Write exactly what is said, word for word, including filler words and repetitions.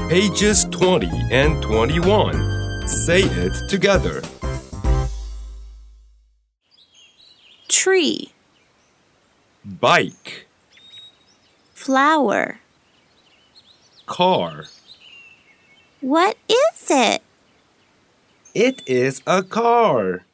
Pages twenty and twenty-one. Say it together. Tree. Bike. Flower. Car. What is it? It is a car.